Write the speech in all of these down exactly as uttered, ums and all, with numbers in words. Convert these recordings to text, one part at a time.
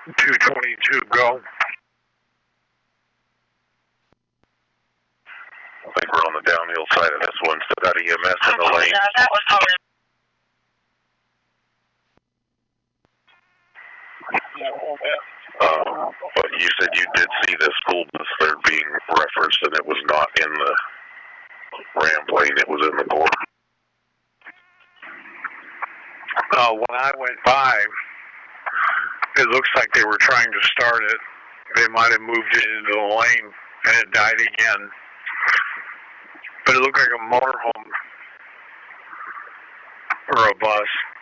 two twenty-two, go. I think we're on the downhill side of this one. Still got E M S in the lane. No, that was probably. Uh, but you said you did see the school bus there being referenced, and it was not in the ramp lane. It was in the corner. Uh, when I went by, it looks like they were trying to start it. They might have moved it into the lane, and it died again. But it looked like a motorhome or a bus.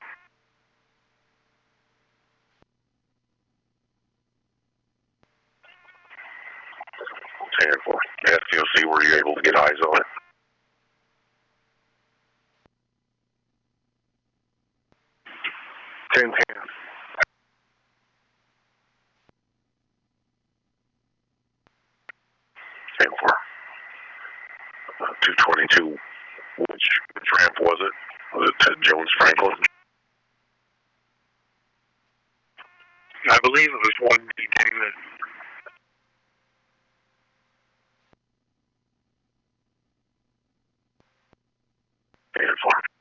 ten four. S T O C, were you able to get eyes on it? ten ten. ten four. Uh, two twenty-two, which, which ramp was it? Was it to Jones Franklin? I believe it was one B David. ten four.